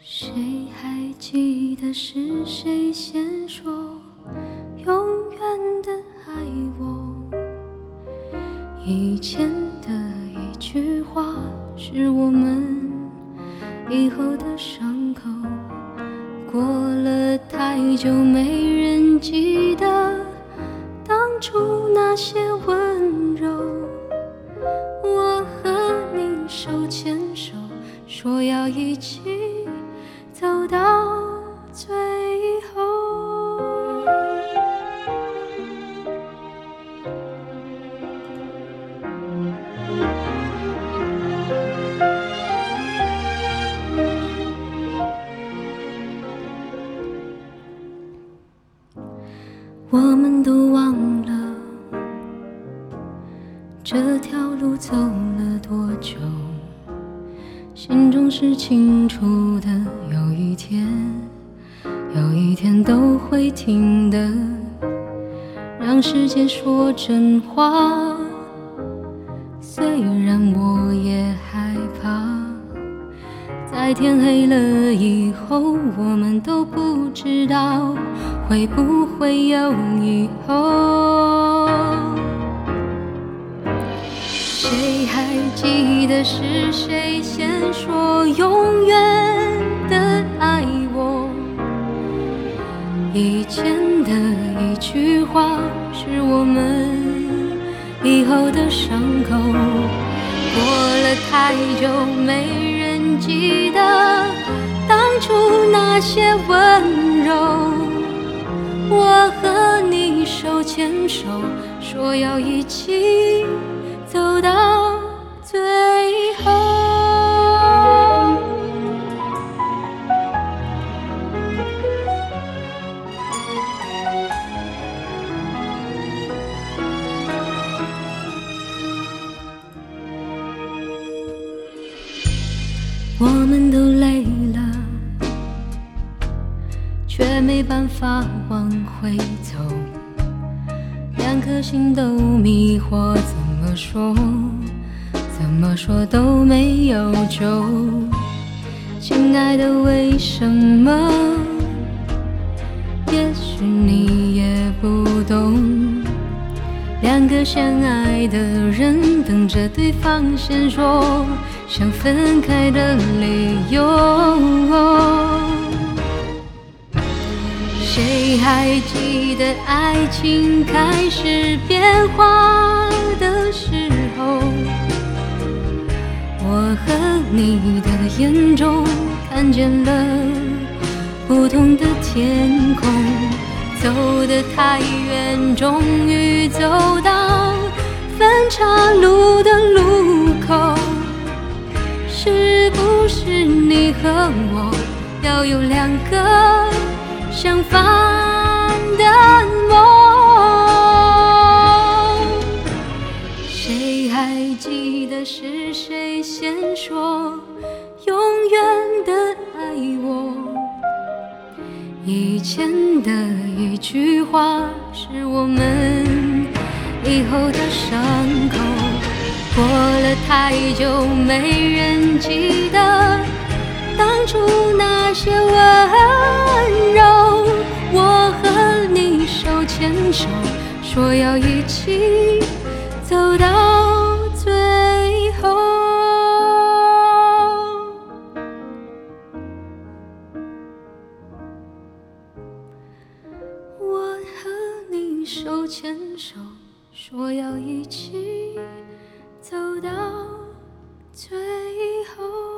谁还记得是谁先说永远的爱我？以前的一句话是我们以后的伤口，过了太久没人记得当初那些温柔。我和你手牵手，说要一起走到最后。我们都忘了这条路走了多久，心中是清楚的，有一天都会停的。让世界说真话，虽然我也害怕，在天黑了以后，我们都不知道会不会有以后。谁还记得是谁先说永远的爱我？以前的一句话是我们以后的伤口，过了太久没人记得当初那些温柔。我和你手牵手，说要一起走到最后。我们都累了，却没办法往回走，两颗心都迷惑，怎么说都没有救。亲爱的，为什么？也许你也不懂，两个相爱的人等着对方先说想分开的理由。谁还记得爱情开始变化的时候？我和你的眼中看见了不同的天空，走得太远，终于走到分岔路的路口。是不是你和我要有两个相反的梦？谁还记得是谁先说永远的爱我？以前的一句话是我们以后的伤口，过了太久没人记得当初那些温柔。我和你手牵手，说要一起走到最后。我和你手牵手，说要一起走到最后。